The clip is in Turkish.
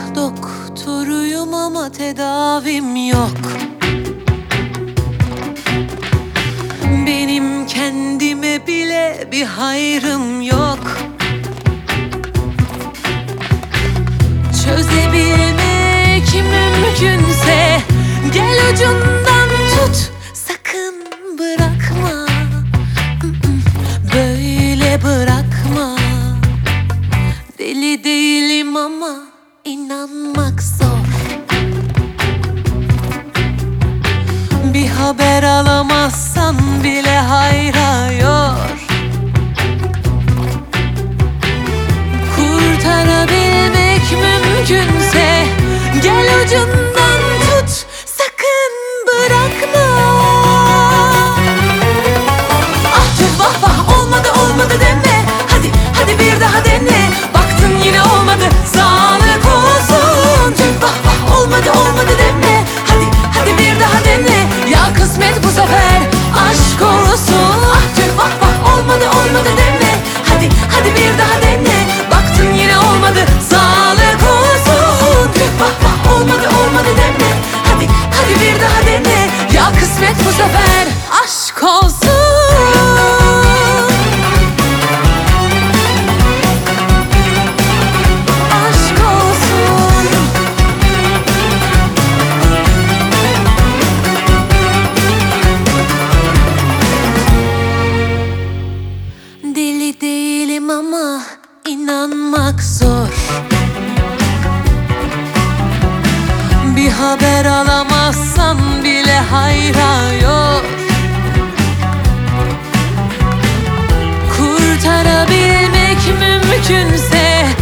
Doktoruyum ama tedavim yok. Benim kendime bile bir hayrım yok. Çözebilmek mümkünse gel ucundan tut, sakın bırakma. Böyle bırakma. Deli değilim ama inanmak zor. Bir haber alamazsan bile hayra yor. Kurtarabilmek mümkünse gel ucundan tut, sakın bırakma. Ah tüh vah vah, olmadı olmadı deme. Hadi bir daha dene. Baktın yine olmadı, sağlık olsun. Tüh vah vah, olmadı olmadı deme. Hadi bir daha dene. Ya kısmet bu sefer aşk olsun. Ah tüh vah vah, olmadı olmadı deme. Hadi bir daha dene. Baktın yine olmadı, sağlık olsun. Tüh vah vah, olmadı olmadı deme. Hadi bir daha dene. Ya kısmet bu sefer aşk olsun. Deli değilim ama inanmak zor. Bir haber alamazsan bile hayra yor. Kurtarabilmek mümkünse